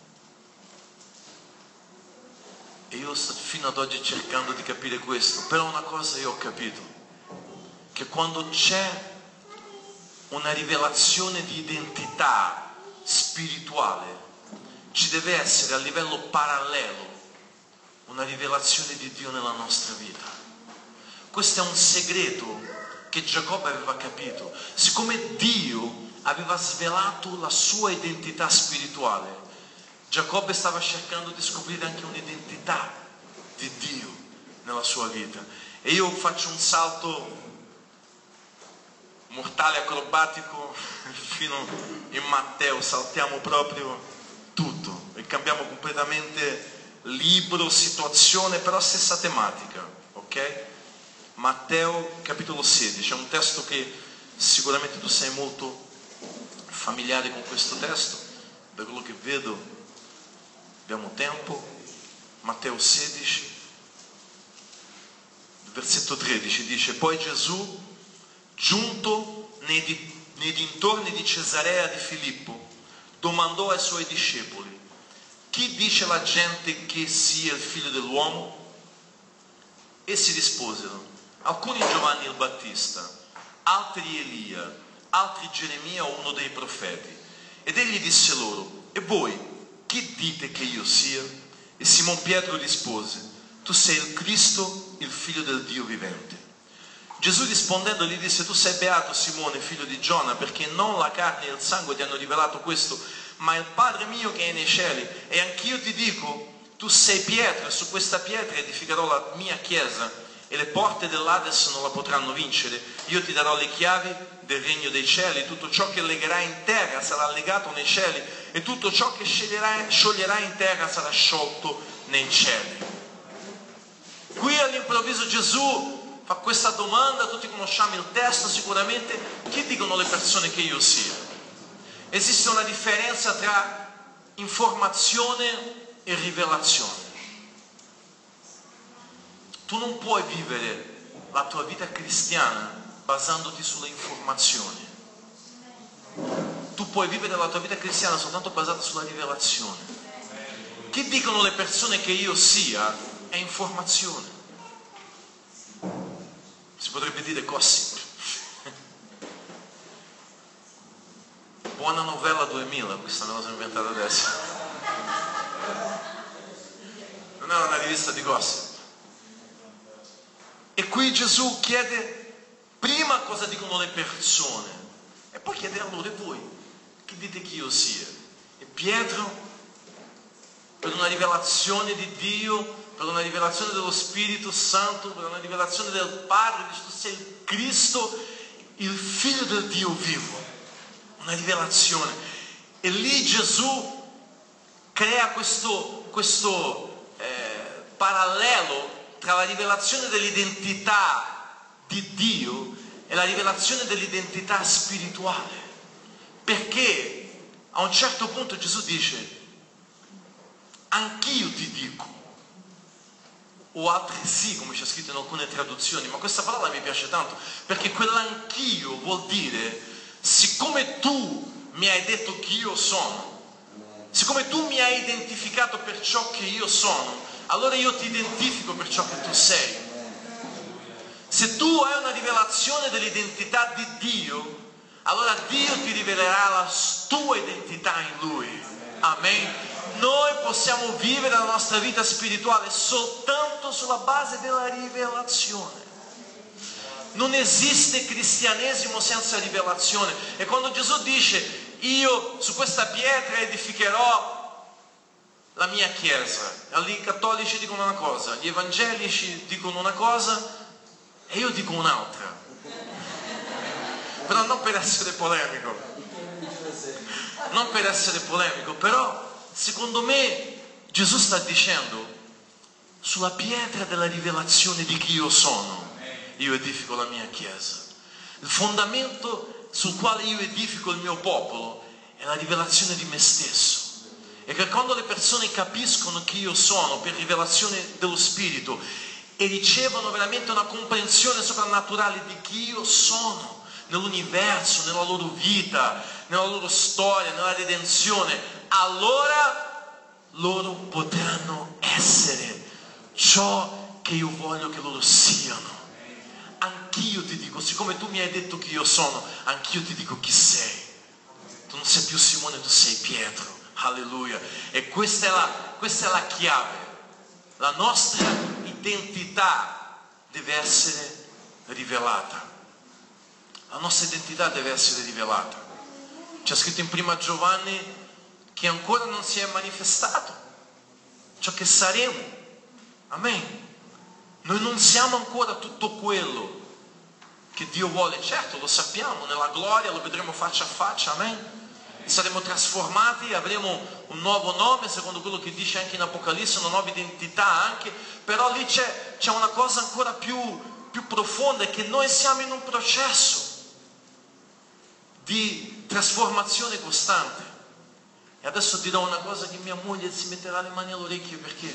E io sto fino ad oggi cercando di capire questo, però una cosa io ho capito, che quando c'è una rivelazione di identità spirituale, ci deve essere a livello parallelo una rivelazione di Dio nella nostra vita. Questo è un segreto che Giacobbe aveva capito. Siccome Dio aveva svelato la sua identità spirituale, Giacobbe stava cercando di scoprire anche un'identità di Dio nella sua vita. E io faccio un salto mortale acrobatico fino in Matteo, saltiamo proprio tutto e cambiamo completamente libro, situazione, però stessa tematica, ok? Matteo capitolo sedici, è un testo che sicuramente tu sei molto familiare con questo testo, da quello che vedo abbiamo tempo. Matteo sedici, versetto tredici dice: poi Gesù, giunto nei, di, nei dintorni di Cesarea di Filippo, domandò ai suoi discepoli: chi dice la gente che sia il figlio dell'uomo? Essi risposero: alcuni Giovanni il Battista, altri Elia, altri Geremia o uno dei profeti. Ed egli disse loro: e voi chi dite che io sia? E Simon Pietro rispose: tu sei il Cristo, il figlio del Dio vivente. Gesù rispondendo gli disse: tu sei beato Simone, figlio di Giona, perché non la carne e il sangue ti hanno rivelato questo, ma il Padre mio che è nei cieli. E anch'io ti dico, tu sei Pietro, e su questa pietra edificherò la mia chiesa, e le porte dell'Ades non la potranno vincere. Io ti darò le chiavi del regno dei cieli, tutto ciò che legherai in terra sarà legato nei cieli e tutto ciò che scioglierai, scioglierai in terra sarà sciolto nei cieli. Qui all'improvviso Gesù fa questa domanda, tutti conosciamo il testo sicuramente: chi dicono le persone che io sia? Esiste una differenza tra informazione e rivelazione. Tu non puoi vivere la tua vita cristiana basandoti sulle informazioni. Tu puoi vivere la tua vita cristiana soltanto basata sulla rivelazione. Chi dicono le persone che io sia è informazione. Si potrebbe dire gossip. Buona novella duemila, questa me la sono inventata adesso. Non è una rivista di gossip. E qui Gesù chiede prima cosa dicono le persone e poi chiede a loro: e voi che dite che io sia? E Pietro, per una rivelazione di Dio, per una rivelazione dello Spirito Santo, per una rivelazione del Padre, dice: tu sei il Cristo, il Figlio del Dio vivo. Una rivelazione. E lì Gesù crea questo, questo eh, parallelo tra la rivelazione dell'identità di Dio e la rivelazione dell'identità spirituale. Perché a un certo punto Gesù dice: anch'io ti dico, o altresì, come c'è scritto in alcune traduzioni, ma questa parola mi piace tanto, perché quell'anch'io vuol dire: siccome tu mi hai detto chi io sono, siccome tu mi hai identificato per ciò che io sono, allora io ti identifico per ciò che tu sei. Se tu hai una rivelazione dell'identità di Dio, allora Dio ti rivelerà la tua identità in Lui. Amen. Noi possiamo vivere la nostra vita spirituale soltanto sulla base della rivelazione. Non esiste cristianesimo senza rivelazione. E quando Gesù dice: io su questa pietra edificherò la mia chiesa, allì i cattolici dicono una cosa, gli evangelici dicono una cosa e io dico un'altra. Però non per essere polemico, non per essere polemico, però secondo me Gesù sta dicendo: sulla pietra della rivelazione di chi io sono, io edifico la mia chiesa. Il fondamento sul quale io edifico il mio popolo è la rivelazione di me stesso. E che quando le persone capiscono chi io sono per rivelazione dello Spirito e ricevono veramente una comprensione soprannaturale di chi io sono nell'universo, nella loro vita, nella loro storia, nella redenzione, allora loro potranno essere ciò che io voglio che loro siano. Anch'io ti dico, siccome tu mi hai detto chi io sono, anch'io ti dico chi sei. Tu non sei più Simone, tu sei Pietro. Alleluia. E questa è la, questa è la chiave. La nostra identità deve essere rivelata. La nostra identità deve essere rivelata. C'è scritto in prima Giovanni che ancora non si è manifestato ciò che saremo. Amen. Noi non siamo ancora tutto quello che Dio vuole. Certo, lo sappiamo, nella gloria lo vedremo faccia a faccia. Amen. Saremo trasformati, avremo un nuovo nome, secondo quello che dice anche in Apocalisse, una nuova identità anche, però lì c'è, c'è una cosa ancora più, più profonda, è che noi siamo in un processo di trasformazione costante. E adesso dirò una cosa che mia moglie si metterà le mani all'orecchio, perché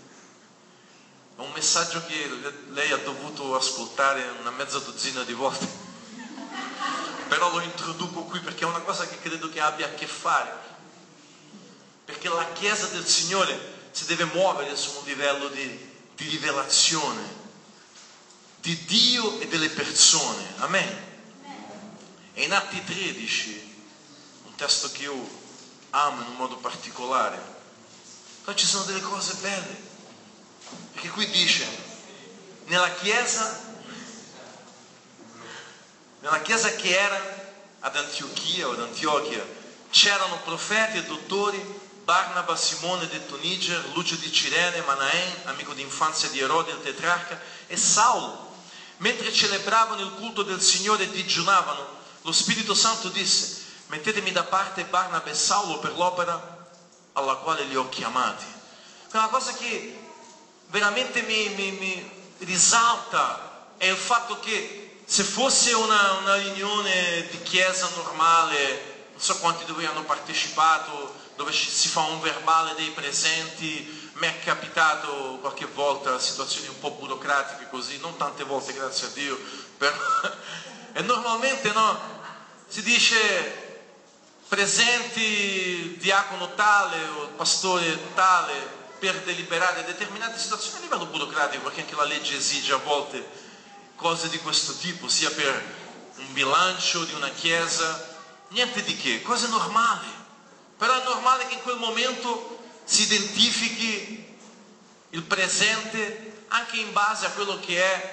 è un messaggio che lei ha dovuto ascoltare una mezza dozzina di volte. Però lo introduco qui perché è una cosa che credo che abbia a che fare, perché la Chiesa del Signore si deve muovere su un livello di, di rivelazione di Dio e delle persone. Amen. E in Atti tredici, un testo che io amo in un modo particolare, però ci sono delle cose belle, perché qui dice: nella Chiesa Nella chiesa che era ad Antiochia o ad Antiochia c'erano profeti e dottori Barnaba, Simone detto Niger, Lucio di Cirene, Manaen, amico d'infanzia di Erode il tetrarca, e Saulo. Mentre celebravano il culto del Signore e digiunavano, lo Spirito Santo disse: mettetemi da parte Barnaba e Saulo per l'opera alla quale li ho chiamati. È una cosa che veramente mi, mi, mi risalta, è il fatto che se fosse una, una riunione di chiesa normale, non so quanti di voi hanno partecipato, dove si fa un verbale dei presenti, mi è capitato qualche volta situazioni un po' burocratiche così, non tante volte, grazie a Dio, però, e normalmente no, si dice presenti diacono tale o pastore tale per deliberare determinate situazioni a livello burocratico, perché anche la legge esige a volte cose di questo tipo, sia per un bilancio di una chiesa, niente di che, cose normali. Però è normale che in quel momento si identifichi il presente anche in base a quello che è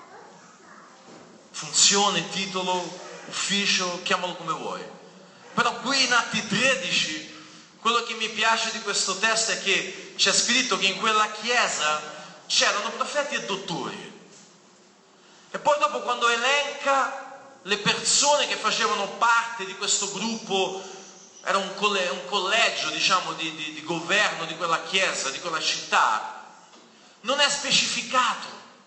funzione, titolo, ufficio, chiamalo come vuoi. Però qui in Atti tredici, quello che mi piace di questo testo è che c'è scritto che in quella chiesa c'erano profeti e dottori. E poi dopo, quando elenca le persone che facevano parte di questo gruppo, era un, colle, un collegio, diciamo, di, di, di governo di quella chiesa, di quella città, non è specificato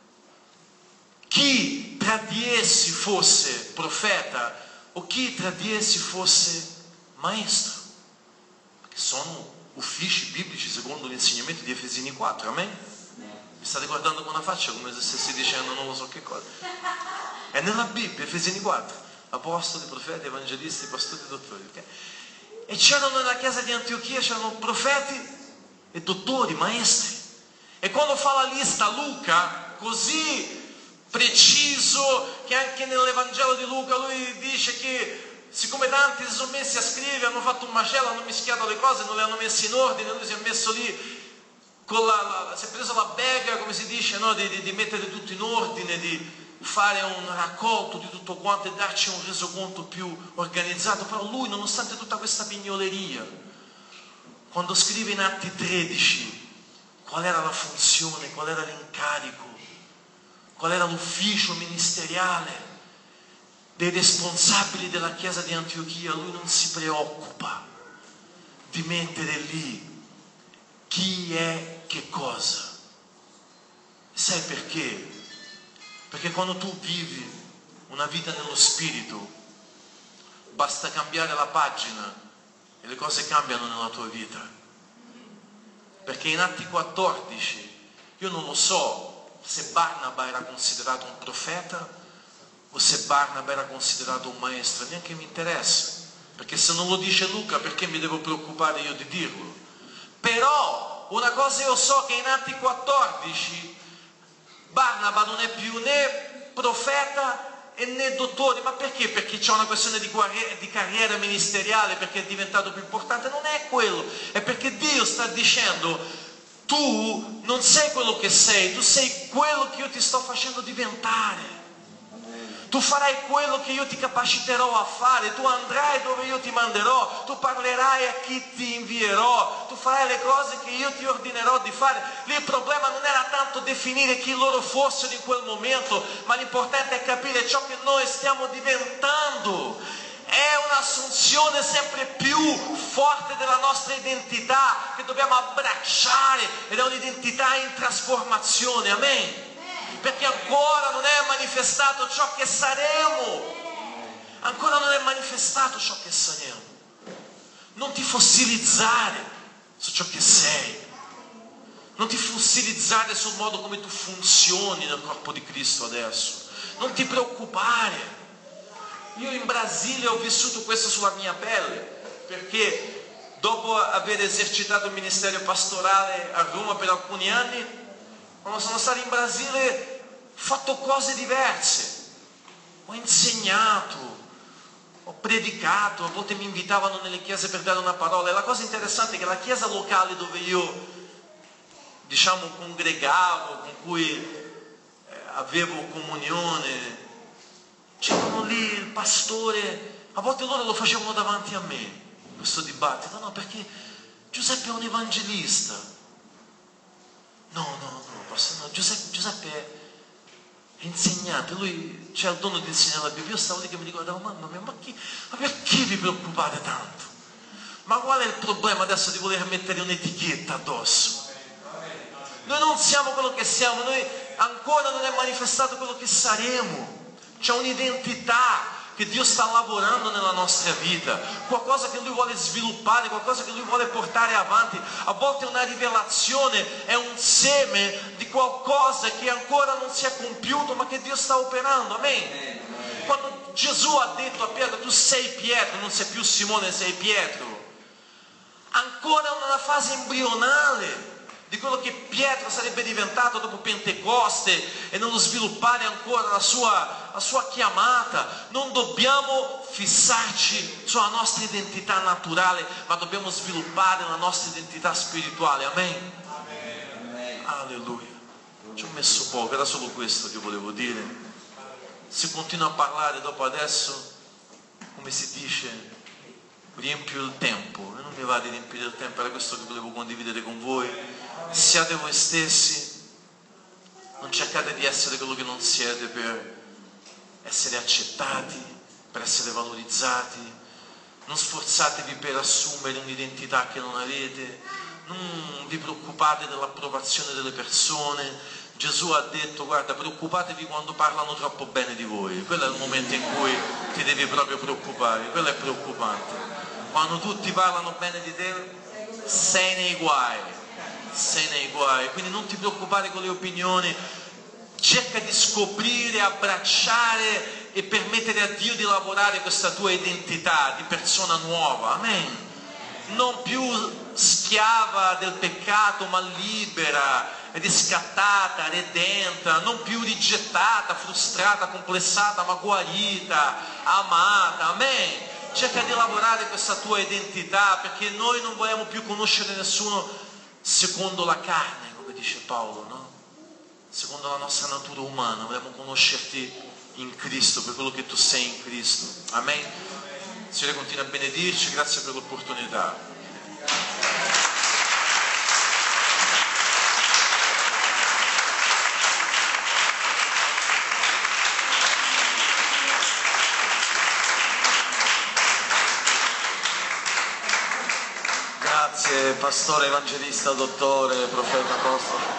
chi tra di essi fosse profeta o chi tra di essi fosse maestro, perché sono uffici biblici secondo l'insegnamento di Efesini quattro, amen? Mi state guardando con una faccia come se stessi dicendo non lo so che cosa. È nella Bibbia, Efesini quattro, apostoli, profeti, evangelisti, pastori e dottori, okay? E c'erano nella chiesa di Antiochia, c'erano profeti e dottori, maestri. E quando fa la lista Luca, così preciso, che anche nell'Evangelo di Luca lui dice che siccome tanti si sono messi a scrivere, hanno fatto un macello, hanno mischiato le cose, non le hanno messe in ordine, lui si è messo lì, con la, la, si è preso la bega, come si dice, no? di, di, di mettere tutto in ordine, di fare un raccolto di tutto quanto e darci un resoconto più organizzato. Però lui, nonostante tutta questa pignoleria, quando scrive in Atti tredici qual era la funzione, qual era l'incarico, qual era l'ufficio ministeriale dei responsabili della chiesa di Antiochia, lui non si preoccupa di mettere lì chi è che cosa. Sai perché? Perché quando tu vivi una vita nello Spirito, basta cambiare la pagina e le cose cambiano nella tua vita. Perché in Atti quattordici, io non lo so se Barnaba era considerato un profeta o se Barnaba era considerato un maestro, neanche mi interessa. Perché se non lo dice Luca, perché mi devo preoccupare io di dirlo? Però una cosa io so, che in Atti quattordici Barnaba non è più né profeta e né dottore. Ma perché? Perché c'è una questione di, di carriera ministeriale, perché è diventato più importante? Non è quello, è perché Dio sta dicendo: tu non sei quello che sei, tu sei quello che io ti sto facendo diventare. Tu farai quello che io ti capaciterò a fare, tu andrai dove io ti manderò, tu parlerai a chi ti invierò, tu farai le cose che io ti ordinerò di fare. Lì il problema non era tanto definire chi loro fossero in quel momento, ma l'importante è capire ciò che noi stiamo diventando. È un'assunzione sempre più forte della nostra identità che dobbiamo abbracciare, ed è un'identità in trasformazione, amen? Perché ancora non è manifestato ciò che saremo, ancora non è manifestato ciò che saremo. Non ti fossilizzare su ciò che sei, non ti fossilizzare sul modo come tu funzioni nel corpo di Cristo adesso, non ti preoccupare. Io in Brasile ho vissuto questo sulla mia pelle, perché dopo aver esercitato il ministero pastorale a Roma per alcuni anni, quando sono stato in Brasile ho fatto cose diverse, ho insegnato, ho predicato, a volte mi invitavano nelle chiese per dare una parola. E la cosa interessante è che la chiesa locale dove io, diciamo, congregavo, con cui eh, avevo comunione, c'erano lì il pastore, a volte loro lo facevano davanti a me, questo dibattito, no, perché Giuseppe è un evangelista. No, no, no, pastor, no. Giuseppe, Giuseppe è insegnante, lui c'ha il dono di insegnare la Bibbia. Io stavo lì che mi ricordavo, mamma mia, ma, chi, ma perché vi preoccupate tanto? Ma qual è il problema adesso di voler mettere un'etichetta addosso? Noi non siamo quello che siamo, noi ancora non è manifestato quello che saremo. C'è un'identità che Dio sta lavorando nella nostra vita, qualcosa che Lui vuole sviluppare, qualcosa che Lui vuole portare avanti. A volte una rivelazione è un seme di qualcosa che ancora non si è compiuto, ma che Dio sta operando. Amen. Quando Gesù ha detto a Pietro, tu sei Pietro, non sei più Simone, sei Pietro, ancora una fase embrionale di quello che Pietro sarebbe diventato dopo Pentecoste e nello sviluppare ancora la sua, la sua chiamata. Non dobbiamo fissarci sulla nostra identità naturale, ma dobbiamo sviluppare la nostra identità spirituale. Amen? Amen. Alleluia. Ci ho messo poco, era solo questo che volevo dire. Si continua a parlare dopo adesso, come si dice, riempio il tempo, e non mi va di riempire il tempo, era questo che volevo condividere con voi. Siate voi stessi, non cercate di essere quello che non siete per essere accettati, per essere valorizzati, non sforzatevi per assumere un'identità che non avete, non vi preoccupate dell'approvazione delle persone. Gesù ha detto, guarda, preoccupatevi quando parlano troppo bene di voi, quello è il momento in cui ti devi proprio preoccupare, quello è preoccupante. Quando tutti parlano bene di te, sei nei guai, sei nei guai, quindi non ti preoccupare con le opinioni, cerca di scoprire, abbracciare e permettere a Dio di lavorare questa tua identità di persona nuova, amen. Non più schiava del peccato, ma libera, riscattata, redenta, non più rigettata, frustrata, complessata, ma guarita, amata, amen. Cerca di lavorare questa tua identità, perché noi non vogliamo più conoscere nessuno secondo la carne, come dice Paolo, no? Secondo la nostra natura umana, vogliamo conoscerti in Cristo, per quello che tu sei in Cristo. Amen. Il Signore continua a benedirci, grazie per l'opportunità. Grazie pastore, evangelista, dottore, profeta, apostolo.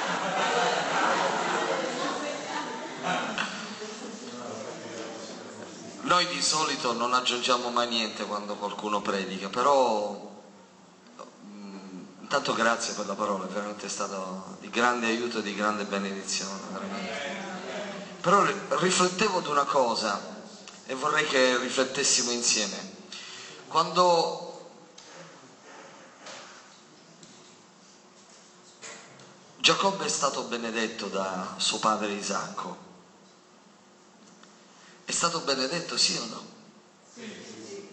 Noi di solito non aggiungiamo mai niente quando qualcuno predica, però intanto grazie per la parola, è veramente stato di grande aiuto e di grande benedizione, veramente. Però riflettevo di una cosa e vorrei che riflettessimo insieme. Quando Giacobbe è stato benedetto da suo padre Isacco, è stato benedetto sì o no? Sì.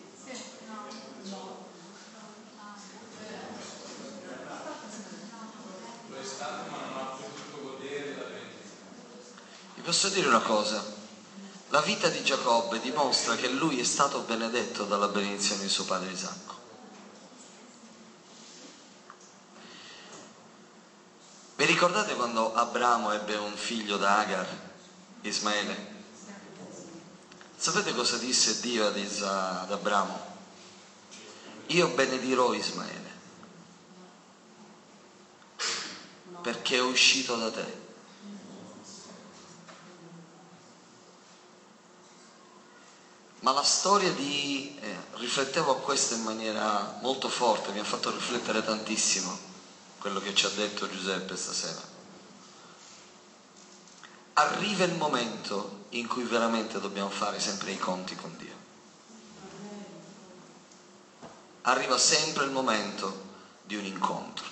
Vi posso dire una cosa, la vita di Giacobbe dimostra che lui è stato benedetto dalla benedizione di suo padre Isacco. Vi ricordate quando Abramo ebbe un figlio da Agar, Ismaele? Sapete cosa disse Dio ad, Isa, ad Abramo? Io benedirò Ismaele perché è uscito da te. Ma la storia di... Eh, riflettevo a questo in maniera molto forte, mi ha fatto riflettere tantissimo quello che ci ha detto Giuseppe stasera. Arriva il momento in cui veramente dobbiamo fare sempre i conti con Dio. Arriva sempre il momento di un incontro.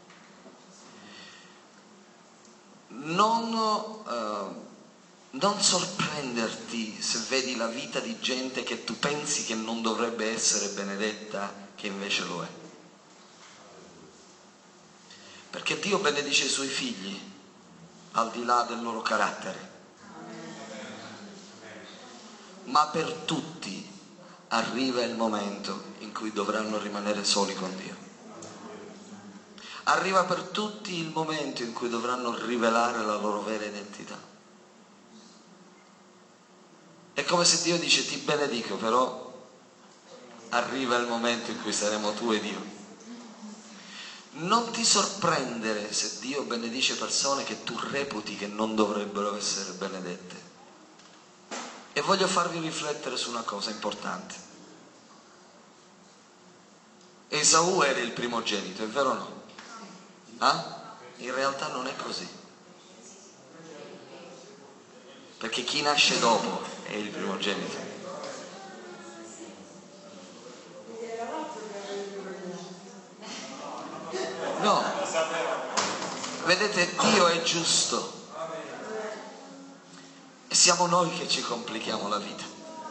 Non, eh, non sorprenderti se vedi la vita di gente che tu pensi che non dovrebbe essere benedetta, che invece lo è. Perché Dio benedice i suoi figli al di là del loro carattere. Ma per tutti arriva il momento in cui dovranno rimanere soli con Dio. Arriva per tutti il momento in cui dovranno rivelare la loro vera identità. È come se Dio dice: ti benedico, però arriva il momento in cui saremo tu ed io. Non ti sorprendere se Dio benedice persone che tu reputi che non dovrebbero essere benedette. E voglio farvi riflettere su una cosa importante. Esaù era il primogenito, è vero o no? Ah? In realtà non è così. Perché chi nasce dopo è il primogenito. No, vedete, Dio è giusto e siamo noi che ci complichiamo la vita.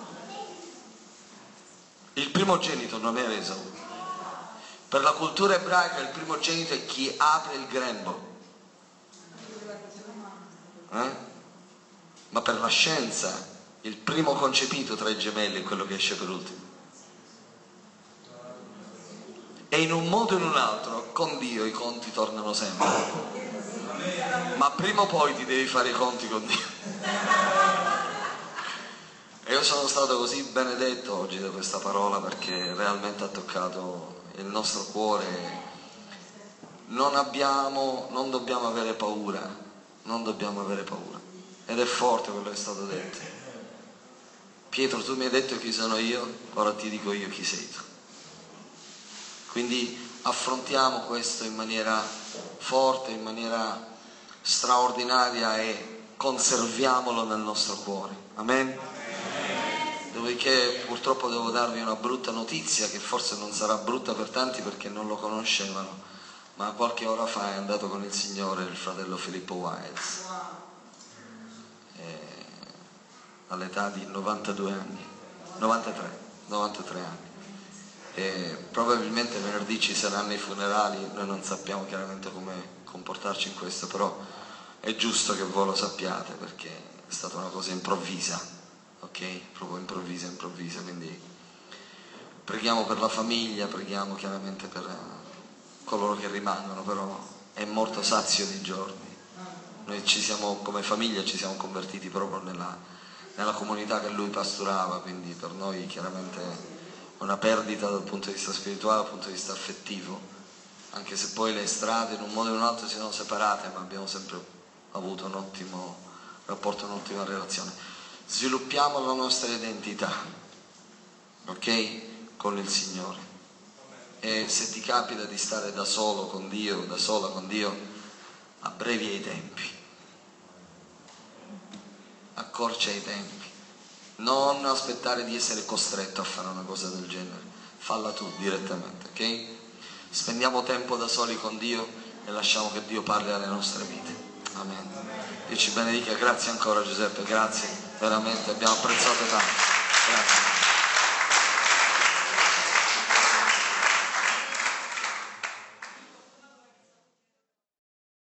Il primogenito non era Esaù. Per la cultura ebraica il primogenito è chi apre il grembo. Eh? Ma per la scienza il primo concepito tra i gemelli è quello che esce per ultimo. E in un modo o in un altro con Dio i conti tornano sempre. Ma prima o poi ti devi fare i conti con Dio. E io sono stato così benedetto oggi da questa parola, perché realmente ha toccato il nostro cuore. Non abbiamo, non dobbiamo avere paura, non dobbiamo avere paura. Ed è forte quello che è stato detto. Pietro, tu mi hai detto chi sono io, ora ti dico io chi sei tu. Quindi affrontiamo questo in maniera forte, in maniera straordinaria e conserviamolo nel nostro cuore. Amen? Dopodiché purtroppo devo darvi una brutta notizia, che forse non sarà brutta per tanti perché non lo conoscevano, ma qualche ora fa è andato con il Signore il fratello Filippo Wiles, eh, all'età di novantadue anni, novantatré, novantatré anni. E probabilmente venerdì ci saranno i funerali, noi non sappiamo chiaramente come comportarci in questo, però è giusto che voi lo sappiate perché è stata una cosa improvvisa, ok? Proprio improvvisa, improvvisa, quindi preghiamo per la famiglia, preghiamo chiaramente per coloro che rimangono, però è morto sazio di giorni. Noi ci siamo, come famiglia, ci siamo convertiti proprio nella, nella comunità che lui pasturava, quindi per noi chiaramente una perdita dal punto di vista spirituale, dal punto di vista affettivo, anche se poi le strade in un modo o in un altro si sono separate, ma abbiamo sempre avuto un ottimo rapporto, un'ottima relazione. Sviluppiamo la nostra identità, ok? Con il Signore. E se ti capita di stare da solo con Dio, da sola con Dio, abbrevia i tempi, accorcia i tempi. Non aspettare di essere costretto a fare una cosa del genere, falla tu direttamente, ok? Spendiamo tempo da soli con Dio e lasciamo che Dio parli alle nostre vite. Amen. Dio ci benedica, grazie ancora Giuseppe, grazie, veramente abbiamo apprezzato tanto. Grazie.